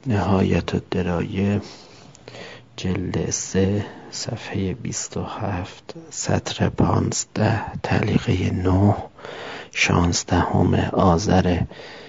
نهایت الدرایه جلد 3 صفحه 27 سطر 15 تعلیقه 9 16 آذر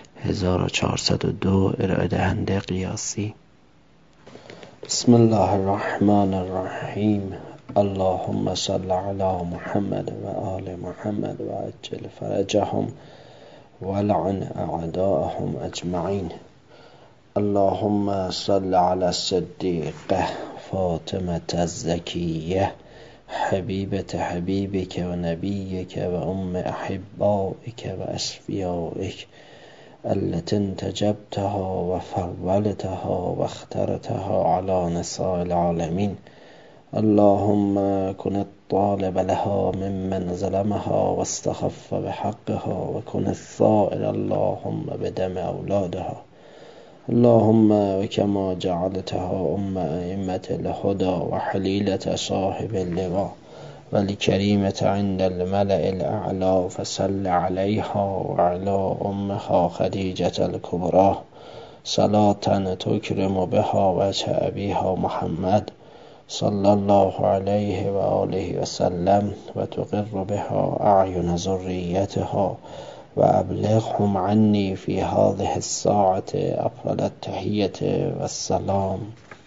1402 ارائه دهنده قیاسی. بسم الله الرحمن الرحیم. اللهم صل علی محمد و آل محمد و عجل فرجهم ولعن اعداءهم اجمعین. اللهم صل على الصدیقه فاطمة الزکیه حبیبة حبیبک و نبیک و ام احبائک و اصفیائک التي انتجبتها و فضلتها و اخترتها على نساء العالمین. اللهم كن الطالب لها ممن ظلمها واستخف بحقها وكن الثائر اللهم بدم أولادها. اللهم وكما جعلتها أئمة الهدى وحليلة صاحب اللواء والكريمة عند الملأ الأعلى فصل عليها وعلى أمها خديجة الكبرى صلاة تكرم بها وجه أبيها محمد صلى الله عليه وآله وسلم وتقر بها أعين ذريتها وأبلغهم عني في هذه الساعة أفضل التحية والسلام.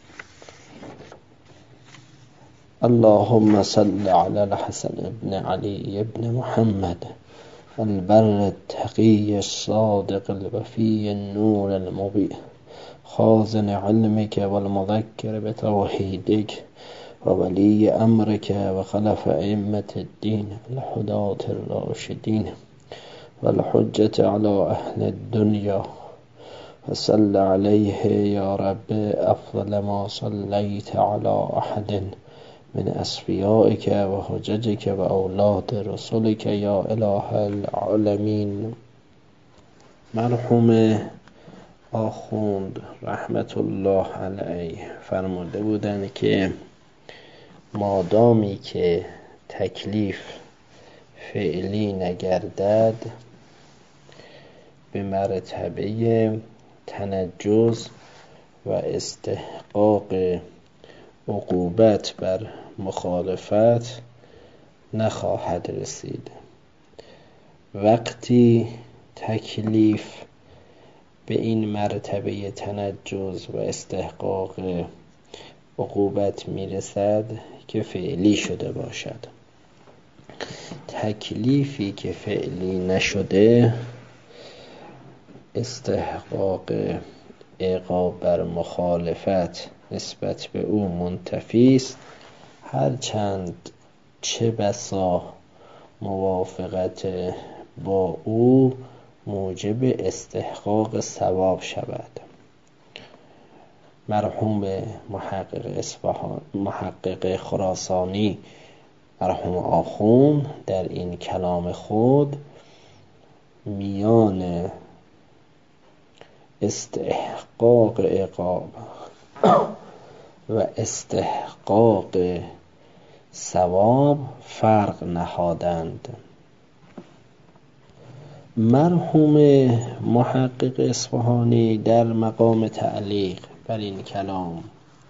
اللهم صل على الحسن بن علي بن محمد البر التقي الصادق الوفي النور المبين خازن علمك والمذكر بتوحيدك وولي أمرك وخلف أئمة الدين الهداة الراشدين والحجة على أهل الدنيا فصل عليه يا رب أفضل ما صليت على أحد من أصفيائك وحججك وأولاد رسولك يا إله العالمين. مرحوم آخوند رحمت الله علیه فرموده بودند که مادامی که تکلیف فعلی نگردد به مرتبه تنجز و استحقاق عقوبت بر مخالفت نخواهد رسید. وقتی تکلیف به این مرتبه تنجز و استحقاق عقوبت میرسد که فعلی شده باشد. تکلیفی که فعلی نشده استحقاق عقاب بر مخالفت نسبت به او منتفی است، هرچند چه بسا موافقت با او موجب استحقاق ثواب شود. مرحوم محقق خراسانی مرحوم آخوند در این کلام خود میان استحقاق عقاب و استحقاق ثواب فرق نهادند. مرحوم محقق اصفهانی در مقام تعلیق بر این کلام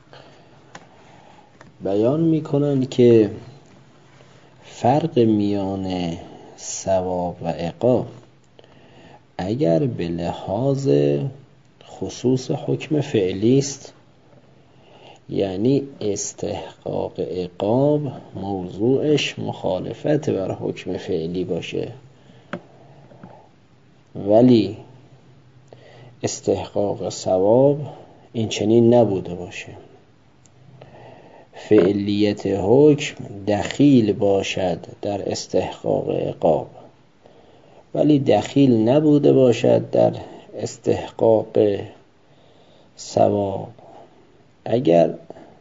بیان می‌کنند که فرق میان ثواب و عقاب اگر به لحاظ خصوص حکم فعلی است، یعنی استحقاق عقاب موضوعش مخالفت بر حکم فعلی باشه، ولی استحقاق ثواب این چنین نبوده باشه، فعلیت حکم دخیل باشد در استحقاق عقاب ولی دخیل نبوده باشد در استحقاق ثواب. اگر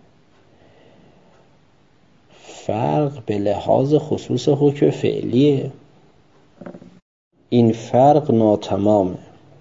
فرق به لحاظ خصوص حکم فعلیه، این فرق ناتمامه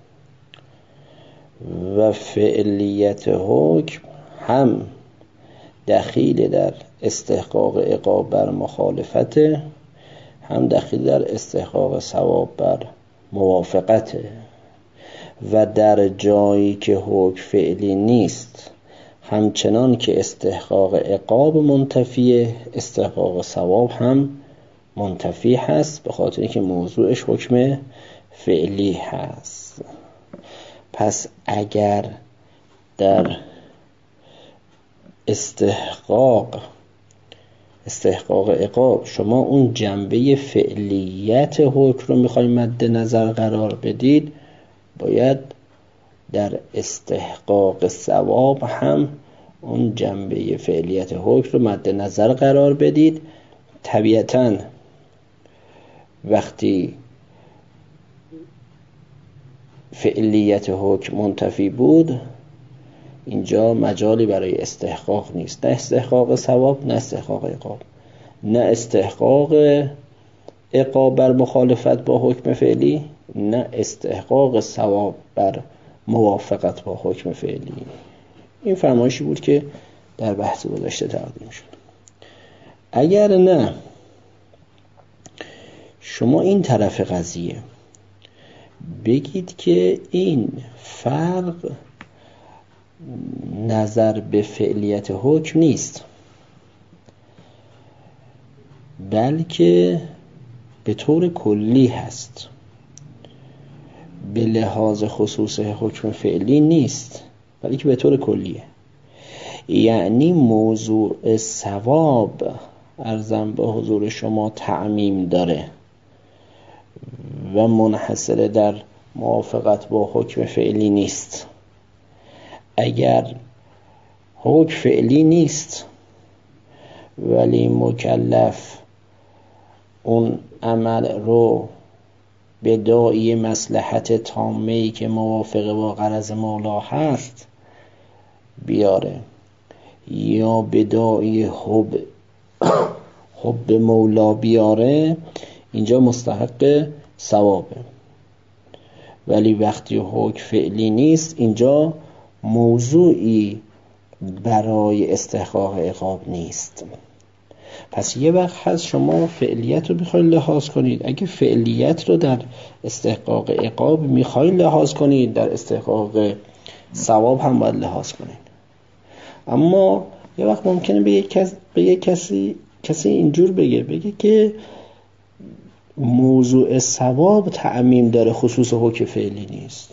و فعلیت حکم هم دخیل در استحقاق عقاب بر مخالفت، هم دخیل در استحقاق ثواب بر موافقته. و در جایی که حکم فعلی نیست همچنان که استحقاق عقاب منتفیه، استحقاق ثواب هم منتفی هست، به خاطر اینکه موضوعش حکم فعلی هست. پس اگر در استحقاق عقاب شما اون جنبه فعلیت حکم رو میخواید مد نظر قرار بدید، باید در استحقاق ثواب هم اون جنبه فعلیت حکم رو مد نظر قرار بدید. طبیعتاً وقتی فعلیت حکم منتفی بود، اینجا مجالی برای استحقاق نیست، نه استحقاق ثواب نه استحقاق عقاب، نه استحقاق عقاب بر مخالفت با حکم فعلی، نه استحقاق ثواب بر موافقت با حکم فعلی. این فرمایشی بود که در بحث گذشته تقدیم شد. اگر نه شما این طرف قضیه بگید که این فرق نظر به فعلیت حکم نیست، بلکه به طور کلی هست، به لحاظ خصوص حکم فعلی نیست، بلکه به طور کلیه. یعنی موضوع ثواب عرضم به حضور شما تعمیم داره و منحصر در موافقت با حکم فعلی نیست. اگر حکم فعلی نیست ولی مکلف اون عمل رو به داعی مصلحت تامه‌ای که موافق با غرض مولا هست بیاره، یا به داعی حب مولا بیاره، اینجا مستحق ثوابه. ولی وقتی حکم فعلی نیست، اینجا موضوعی برای استحقاق عقاب نیست. پس یه وقت هست شما فعلیت رو میخواید لحاظ کنید، اگه فعلیت رو در استحقاق عقاب میخواید لحاظ کنید، در استحقاق ثواب هم باید لحاظ کنید. اما یه وقت ممکنه به یک کسی اینجور بگه که موضوع ثواب تعمیم داره، خصوص حکم فعلی نیست.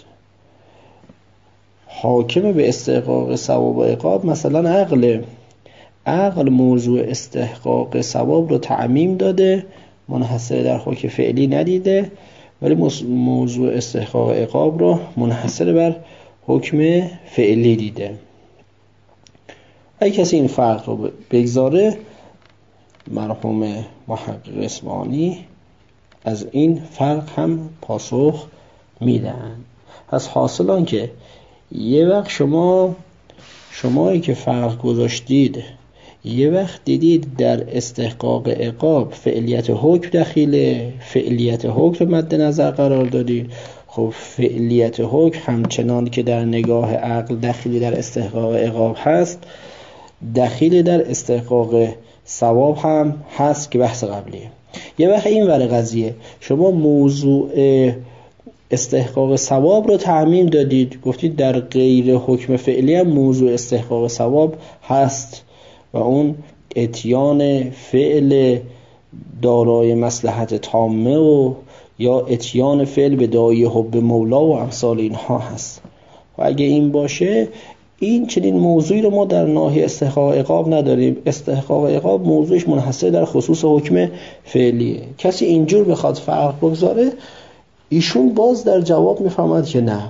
حاکم به استحقاق ثواب و عقاب مثلا عقل موضوع استحقاق ثواب رو تعمیم داده، منحصر در حکم فعلی ندیده، ولی موضوع استحقاق عقاب رو منحصر بر حکم فعلی دیده. اگه کسی این فرق رو بگذاره، مرحوم محقق اصفهانی از این فرق هم پاسخ میدن. پس حاصل آن که یه وقت شمایی که فرق گذاشتید، یه وقت دیدید در استحقاق عقاب فعلیت حکم دخیله، فعلیت حکم مد نظر قرار دادید. خب فعلیت حکم همچنان که در نگاه عقل دخیلی در استحقاق عقاب هست، دخیلی در استحقاق ثواب هم هست که بحث قبلیه. یه وقت این ور قضیه شما موضوع استحقاق ثواب رو تعمیم دادید، گفتید در غیر حکم فعلی هم موضوع استحقاق ثواب هست و اون اتیان فعل دارای مصلحت تامه و یا اتیان فعل به داعی حب مولا و امثال اینها هست. و اگه این باشه، این چنین موضوعی رو ما در ناحیه استحقاق عقاب نداریم. استحقاق عقاب موضوعش منحصر در خصوص حکم فعلیه. کسی اینجور بخواد فرق بگذاره، ایشون باز در جواب میفهمد که نه،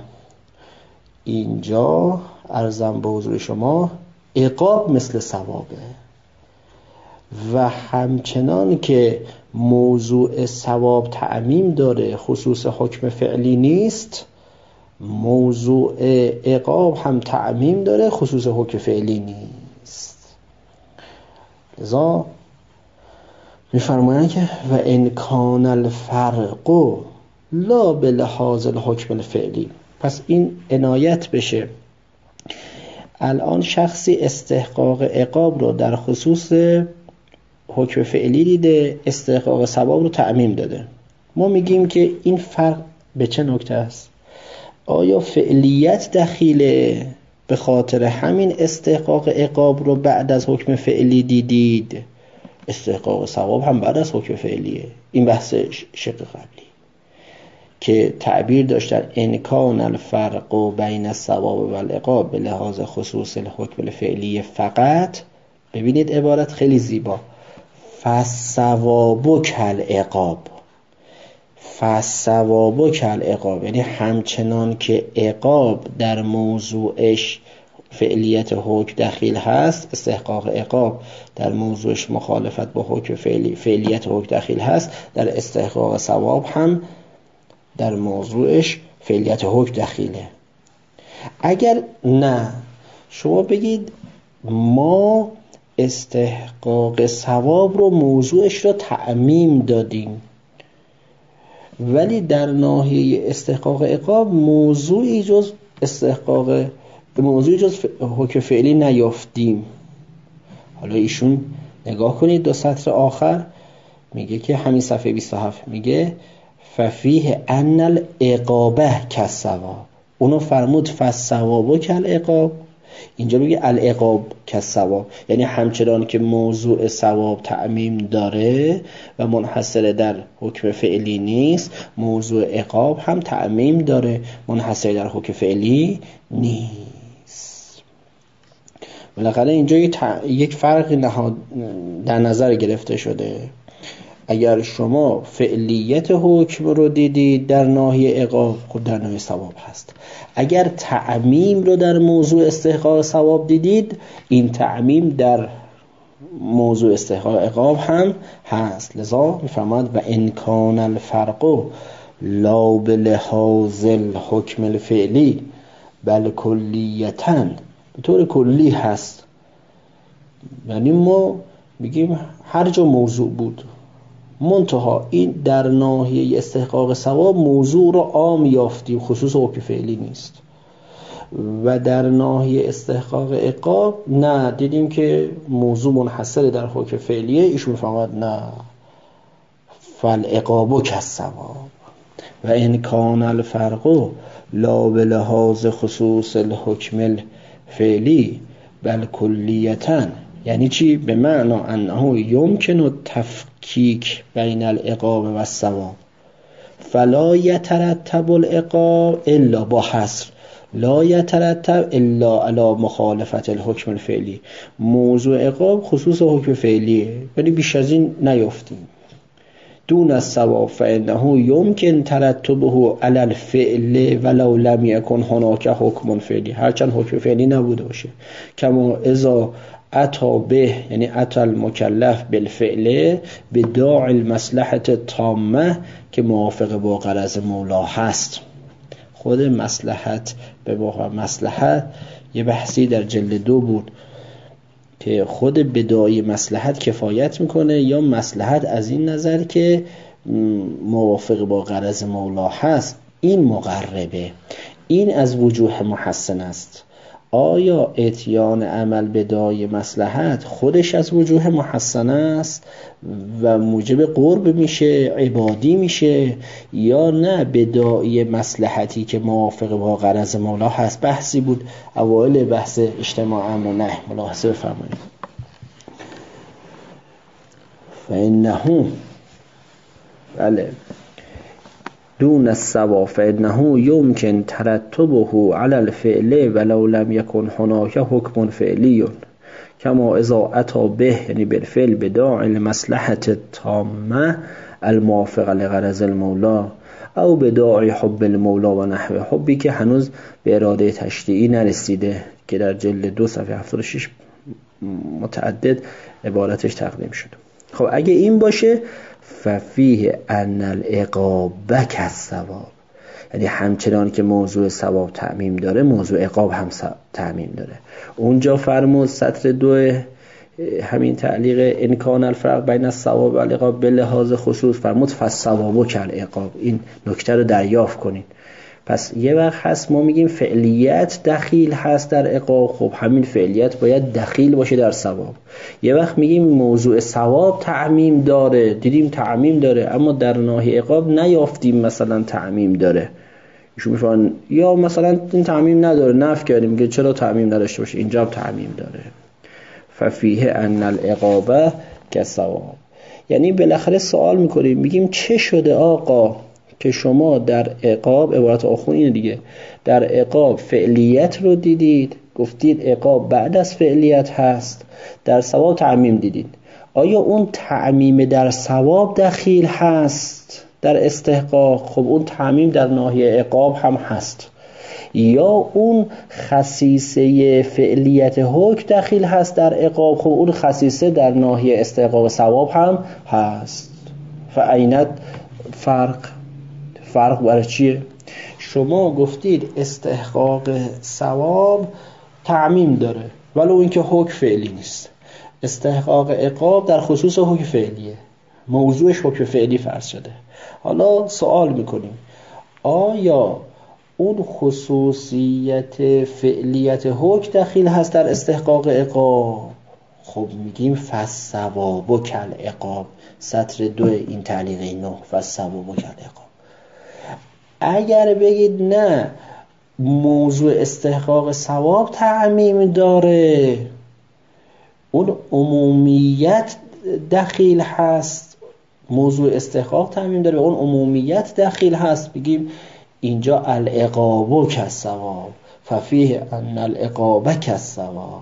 اینجا عرضم به حضور شما عقاب مثل ثوابه و همچنان که موضوع ثواب تعمیم داره، خصوص حکم فعلی نیست، موضوع عقاب هم تعمیم داره، خصوص حکم فعلی نیست. لذا میفرمایند که و ان کان الفرق لا به لحاظ الحکم الفعلی. پس این عنایت بشه، الان شخصی استحقاق عقاب رو در خصوص حکم فعلی دیده، استحقاق ثواب رو تعمیم داده. ما میگیم که این فرق به چه نکته است؟ آیا فعلیت دخیله؟ به خاطر همین استحقاق عقاب رو بعد از حکم فعلی دیدید. استحقاق ثواب هم بعد از حکم فعلیه. این بحث شق قبلی که تعبیر داشتن ان کان الفرق بین الثواب و العقاب به لحاظ خصوص الحکم الفعلی فقط. ببینید عبارت خیلی زیبا، فالثواب کالعقاب. فالثواب کالعقاب یعنی همچنان که عقاب در موضوعش فعلیت حکم دخیل هست، استحقاق عقاب در موضوعش مخالفت با حکم فعلیت حکم دخیل هست، در استحقاق ثواب هم در موضوعش فعلیت حکم دخیله. اگر نه شما بگید ما استحقاق ثواب رو موضوعش رو تعمیم دادیم، ولی در ناحیه استحقاق عقاب موضوعی جز حکم فعلی نیافتیم. حالا ایشون نگاه کنید دو سطر آخر میگه که همین صفحه 27 میگه ففیه ان العقابه کالثواب. اونو فرمود فالثواب کالعقاب، اینجا میگه العقاب کالثواب، یعنی همچنان که موضوع ثواب تعمیم داره و منحصر در حکم فعلی نیست، موضوع عقاب هم تعمیم داره، منحصر در حکم فعلی نیست. بالاخره اینجا یک فرق در نظر گرفته شده. اگر شما فعلیت حکم رو دیدید در ناحیه عقاب، خب در ناحیه ثواب هست. اگر تعمیم رو در موضوع استحقاق ثواب دیدید، این تعمیم در موضوع استحقاق عقاب هم هست. لذا میفرماد و ان کان الفرق لا بلحاظ الحکم الفعلی بل کلیتاً، به طور کلی هست. یعنی ما میگیم هر جا موضوع بود، منتها این در ناحیه استحقاق ثواب موضوع رو عام یافتیم، خصوص حکم فعلی نیست. و در ناحیه استحقاق عقاب نه، دیدیم که موضوع منحصر در حکم فعلیه. ایشون فرمود نه، فالعقاب کالثواب و ان کان الفرق لا بلحاظ خصوص الحکم الفعلی بل کلیتاً. یعنی چی؟ به معنی انه یمکن تفکیک بین العقاب و الثواب فلا یترتب العقاب الا با حصر لا یترتب الا علی مخالفت الحکم الفعلی. موضوع عقاب خصوص حکم فعلیه، یعنی بیش از این نیافتیم. دون الثواب فانه یمکن ترتبه علی الفعل ولو لم یکن هناک حکم فعلی، هرچند حکم فعلی نبوده باشه. کما اذا اتا به، یعنی اتا المکلف بالفعل بداعی المصلحت التامه که موافق با غرض مولا هست. خود مصلحت به واقع مصلحت یه بحثی در جلد 2 بود که خود بداعی مصلحت کفایت میکنه یا مصلحت از این نظر که موافق با غرض مولا هست. این مقربه، این از وجوه محسن است. آیا اتیان عمل بداعی مصلحت خودش از وجوه محسن است و موجب قرب میشه، عبادی میشه، یا نه بداعی مصلحتی که موافق با غرض مولا هست؟ بحثی بود اوایل بحث اجتماع امر و نهی، ملاحظه بفرمایید. فانه بله دون الثواب فانه یمکن ترتبه علی الفعل ولو لم یکن هناک حکم فعلی کما اذا اتی به، یعنی بالفعل بداعی المصلحت التامه الموافقه لغرض المولا او بداعی حب المولا و نحو حبی که هنوز به اراده تشریعی نرسیده که در جلد 2 صفحه 76 متعدد عبارتش تقدیم شد. خب اگه این باشه ففیه ان العقاب کالثواب، یعنی همچنان که موضوع ثواب تعمیم داره موضوع عقاب هم تعمیم داره. اونجا فرمود سطر 2 همین تعلیق ان کان الفرق بین الثواب و العقاب به لحاظ خصوص فرمود فالثواب کالعقاب. این نکته رو دریافت کنین. پس یه وقت هست ما میگیم فعلیت دخیل هست در عقاب، خب همین فعلیت باید دخیل باشه در ثواب. یه وقت میگیم موضوع ثواب تعمیم داره، دیدیم تعمیم داره اما در ناحیه عقاب نیافتیم مثلا تعمیم داره. ایشون میفهمن یا مثلا این تعمیم نداره، نفی کردیم میگه چرا تعمیم نداشته باشه، اینجا هم تعمیم داره. ففیه ان العقابه کالثواب. یعنی بالاخره سوال میکنیم میگیم چه شده آقا که شما در عقاب، عبارت آخون اینه دیگه، در عقاب فعلیت رو دیدید، گفتید عقاب بعد از فعلیت هست، در ثواب تعمیم دیدید. آیا اون تعمیم در ثواب دخیل هست در استحقاق؟ خب اون تعمیم در ناحیه عقاب هم هست. یا اون خصیصه فعلیت حکم دخیل هست در عقاب؟ خب اون خصیصه در ناحیه استحقاق ثواب هم هست. فعینت فرق برای چیه؟ شما گفتید استحقاق ثواب تعمیم داره ولو اینکه حکم فعلی نیست. استحقاق عقاب در خصوص حکم فعلیه، موضوعش حکم فعلی فرض شده. حالا سوال میکنیم آیا اون خصوصیت فعلیت حکم دخیل هست در استحقاق عقاب؟ خب میگیم فالثواب کالعقاب، سطر 2 این تعلیقه 9، فالثواب کالعقاب. اگر بگید نه موضوع استحقاق ثواب تعمیم داره، اون عمومیت دخیل هست، موضوع استحقاق تعمیم داره اون عمومیت دخیل هست، بگیم اینجا العقاب کالثواب، ففیه ان العقاب کالثواب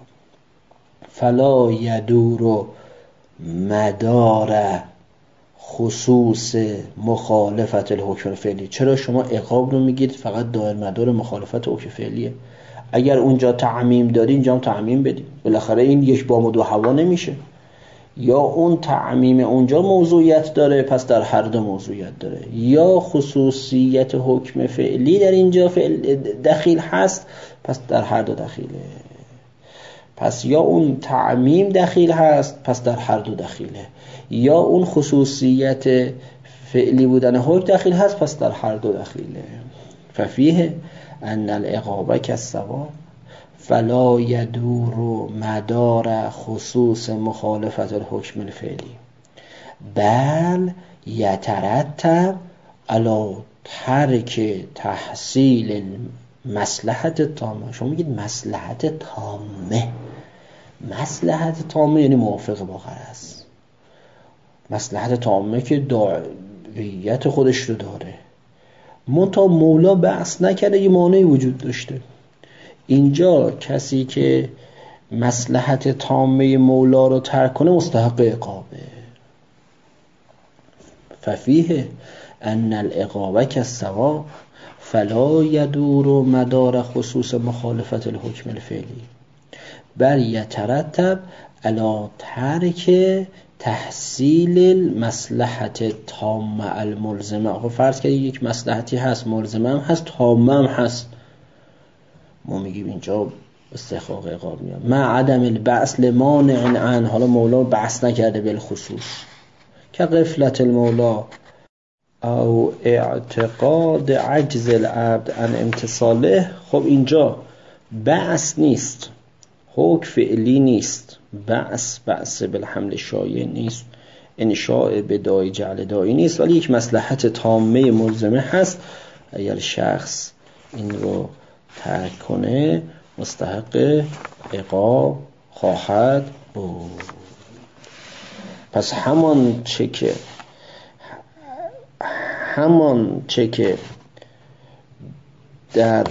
فلا یدور مدار خصوص مخالفت الحکم الفعلی. چرا شما عقاب رو میگید فقط دائر مدار مخالفت حکم فعلیه؟ اگر اونجا تعمیم داری اینجا هم تعمیم بدید، بالاخره این یک بام و دو هوا نمیشه. یا اون تعمیم اونجا موضوعیت داره پس در هر دو موضوعیت داره، یا خصوصیت حکم فعلی در اینجا دخیل هست پس در هر دو دخیله. پس یا اون تعمیم دخیل هست پس در هر دو دخیله، یا اون خصوصیت فعلی بودن حکم دخیل هست پس در هر دو دخیله. ففیه ان العقاب کالثواب فلا یدور مدار خصوص مخالفت الحکم الفعلی بل یترتب علی ترک تحصیل مصلحت تامه. شما میگید مصلحت تامه، مصلحت تامه یعنی موافق با غرض، مصلحت تامه که داعیت خودش رو داره، منتها مولا بحث نکرده یه مانعی وجود داشته. اینجا کسی که مصلحت تامه مولا رو ترک کنه مستحق عقابه. ففیه ان العقاب کالثواب فلا یدور مدار خصوص مخالفت الحکم الفعلی بل یترتب علی ترک تحصیل المصلحت تامه الملزمه. آقا فرض کنید یک مصلحتی هست، ملزمه هم هست، تامه هم هست، ما میگیم اینجا استحقاق عقاب میاد. مع عدم البعث لمانع عن، حالا مولا بحث نکرده بالخصوص، که غفلت المولا او اعتقاد عجز العبد عن امتصاله. خب اینجا بحث نیست، حکم فعلی نیست، بحث بالحمل شایع نیست، انشاء بدای جعل دایی نیست، ولی یک مصلحت تامه ملزمه هست. اگر شخص این رو ترک کنه مستحق عقاب خواهد بود. پس همان چه که در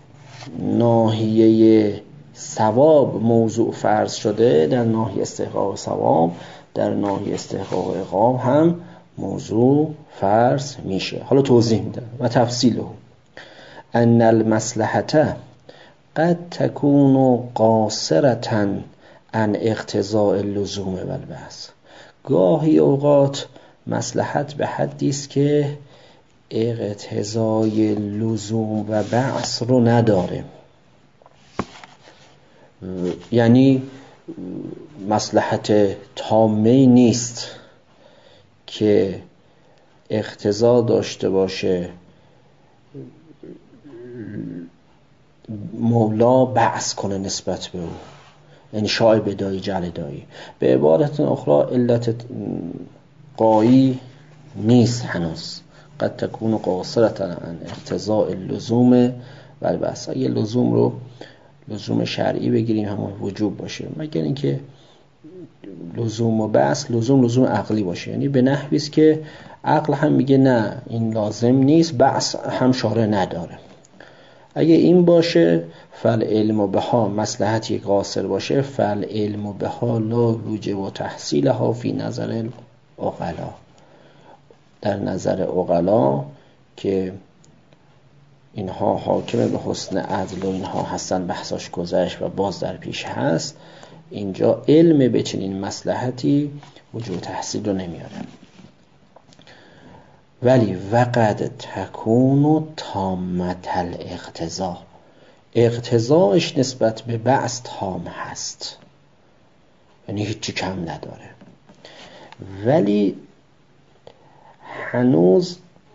ناحیه ثواب موضوع فرض شده، در ناحیه استحقاق ثواب، در ناحیه استحقاق عقاب هم موضوع فرض میشه. حالا توضیح میدم و تفصیله. ان المصلحة قد تكون قاصرة عن اقتضاء اللزوم و البعث. گاهی اوقات مصلحت به حدی است که اقتضای لزوم و بعث رو نداره، یعنی مصلحت تامه نیست که اقتضا داشته باشه مولا بعث کنه نسبت به او، انشاء بدایی جعل دایی. به عبارت اخرى علت قایی نیست، هنوز قد تكون قاصرة عن اقتضاء اللزوم و البس. اگه لزوم رو لزوم شرعی بگیریم همون وجوب باشه، مگر اینکه لزوم و بس لزوم عقلی باشه، یعنی به نحوی است که عقل هم میگه نه این لازم نیست، بس هم شارع نداره. اگه این باشه فالعلم بها، مصلحتی قاصر باشه، فالعلم بها لا یوجب تحصیلها فی نظر العقلا، در نظر عقلا که اینها حاکم به حسن عدل و اینها هستن، بحثاش گذشت و باز در پیش هست، اینجا علم به چنین مصلحتی وجوب تحصیل رو نمیاره. ولی وقد تکون تامت الاقتضا، اقتضاش نسبت به بعث تام هست، یعنی هیچی کم نداره، ولی هنوز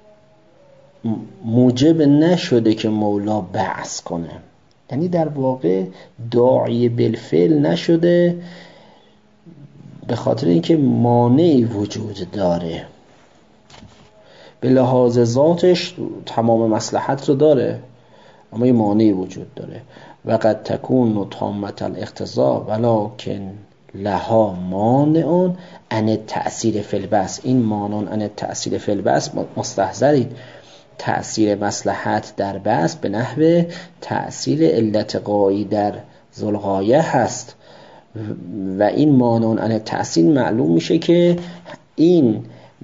موجب نشده که مولا بعث کنه، یعنی در واقع داعی بالفعل نشده، به خاطر اینکه مانعی وجود داره. به لحاظ ذاتش تمام مصلحت رو داره، اما یه مانعی وجود داره. و قد تکون تامت الاقتضا ولکن لها مانع عن التأثیر فی البس. این مانع عن التأثیر فی البس مستحضرید تأثیر مصلحت در بس به نحو تأثیر علت غایی در ذوالغایه هست، و این مانع عن التأثیر معلوم میشه که این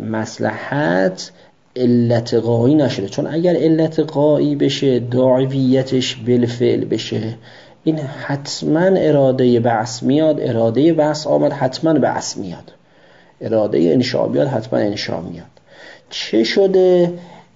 مصلحت علت غایی نشده، چون اگر علت غایی بشه داعیتش بالفعل بشه، این حتما اراده بعث میاد، اراده بعث آمد حتما بعث میاد، اراده انشاء بیاد حتما انشاء میاد. چه شده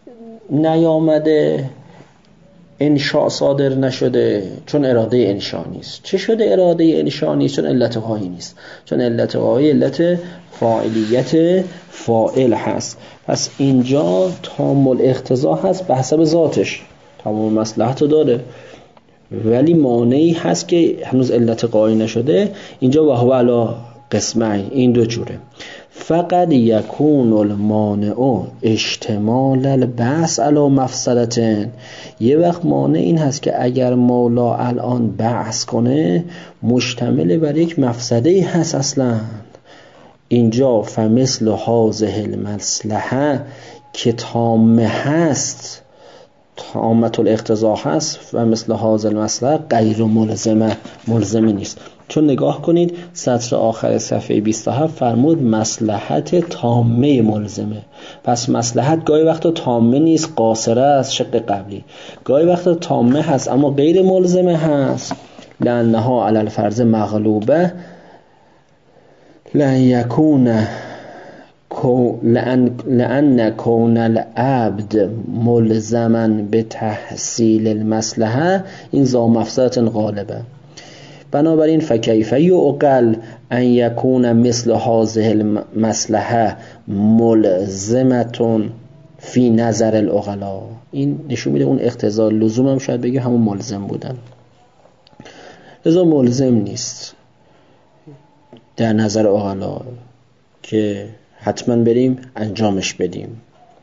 نیامده انشاء صادر نشده؟ چون اراده انشاء نیست. چه شده اراده انشاء نیست؟ چون علت غایی نیست، چون علت غایی علت فاعلیت فاعل هست. پس اینجا تام الاقتضا هست به حسب ذاتش، تمام مصلحت رو داره، ولی مانعی هست که هنوز علت غایی نشده. اینجا و هو علی قسمین، این دو جوره. فقط یکون المانع اشتمال البعث علی مفسدتن. یه وقت مانع این هست که اگر مولا الان بعث کنه مشتمل بر یک مفسده هست اصلا. اینجا فمثل هذه المصلحه که تامه هست، تامت الاقتضا هست، و مثل هذه المصلحه غیر ملزمی نیست. چون نگاه کنید سطر آخر صفحه 27 فرمود مصلحت تامه ملزمه. پس مصلحت گاهی وقتا تامه نیست، قاصره است، شق قبلی، گاهی وقتا تامه هست اما غیر ملزمه هست. لانها علی الفرض مغلوبه لأن كون العبد ملزما به تحصیل المصلحه این ذا مفسدة غالبه. بنابراین فکیف یعقل ان یکون مثل هذه المصلحه ملزمة فی نظر العقلا. این نشون میده اون اقتضا لزوم هم شاید بگه همون ملزم بودن، لذا ملزم نیست در نظر عقلا که حتما بریم انجامش بدیم.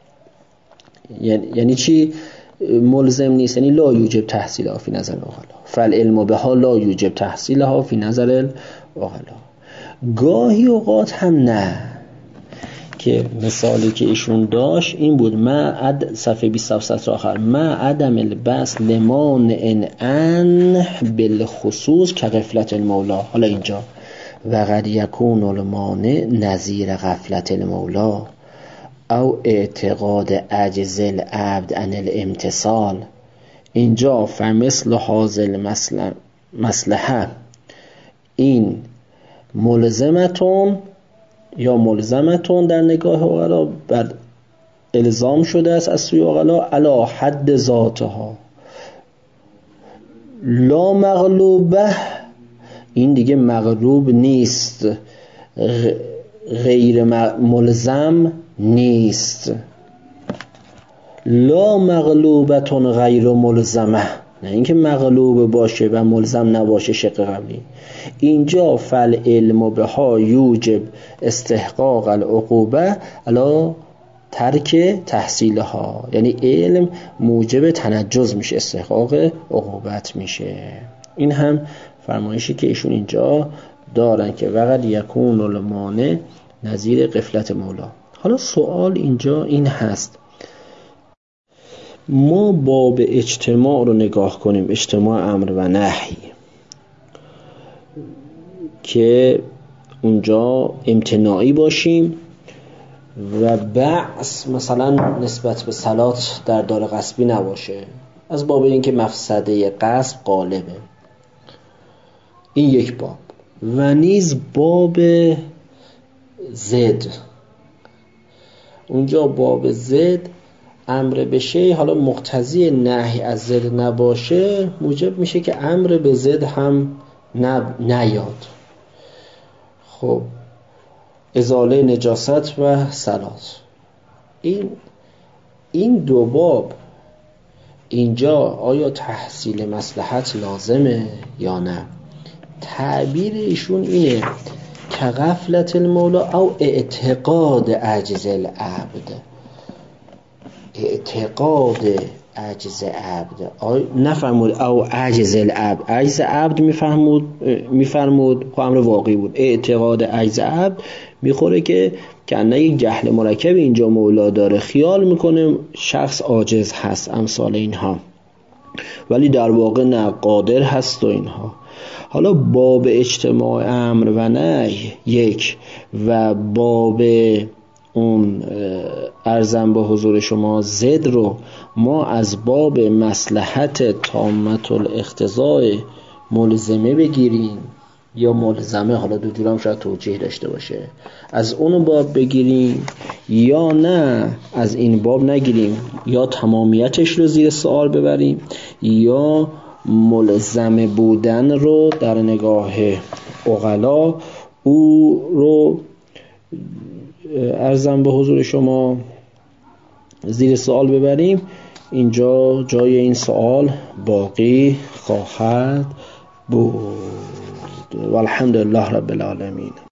یعنی چی ملزم نیست؟ یعنی لا یوجب تحصیلها فی نظر العقلا، فالعلم بها لا یوجب تحصیلها فی نظر العقلا. گاهی اوقات هم نه، که مثالی که ایشون داشت این بود صفحه 27 آخر ما عدم البس لمانع ان بالخصوص که غفلت المولا. حالا اینجا و قد یکون المانع نظیر غفلت المولا او اعتقاد عجز العبد عن الامتصال. اینجا فمثل هذه المصلحه این ملزمتون یا ملزمتون در نگاه عقلا بر الزام شده است از سوی عقلا علی حد ذاتها لا مغلوبه. این دیگه مغلوب نیست، غیر ملزم نیست. لا مغلوبتون غیر ملزمه، نه اینکه مغلوب باشه و ملزم نباشه شق قبلی. اینجا فالعلم بها یوجب استحقاق العقوبه علی ترک تحصیلها، یعنی علم موجب تنجز میشه، استحقاق عقوبت میشه. این هم فرمایشی که ایشون اینجا دارن که وقد یکون المانع نظیر غفلت مولا. حالا سوال اینجا این هست، ما باب اجتماع رو نگاه کنیم، اجتماع امر و نهی، که اونجا امتناعی باشیم و بعض مثلا نسبت به صلات در دار غصبی نباشه، از باب این که مفسده غصب غالبه. این یک باب. و نیز باب زد، اونجا باب زد امر بشه، حالا مقتضی نهی از زد نباشه، موجب میشه که امر به زد هم نیاد. خب ازاله نجاست و صلات، این دو باب اینجا آیا تحصیل مصلحت لازمه یا نه؟ تعبیر ایشون اینه که غفلت المولا او اعتقاد عجز العبد، اعتقاد عجز عبد، نفرمود او عجز العبد، عجز عبد میفرمود خب امر واقعی بود. اعتقاد عجز عبد میخوره که کنه یک جهل مرکب اینجا مولا داره، خیال میکنه شخص عاجز هست امثال اینها، ولی در واقع نه، قادر هست و اینها. حالا باب اجتماع امر و نهی یک و باب اون ارزم به حضور شما زد رو ما از باب مصلحت تامت الاقتضاء ملزمه بگیریم یا ملزمه، حالا دو جور هم شاید توجیه داشته باشه، از اون باب بگیریم یا نه از این باب نگیریم، یا تمامیتش رو زیر سوال ببریم یا ملزم بودن رو در نگاه عقلا او رو ارزم به حضور شما زیر سوال ببریم. اینجا جای این سوال باقی خواهد بود. والحمدلله رب العالمین.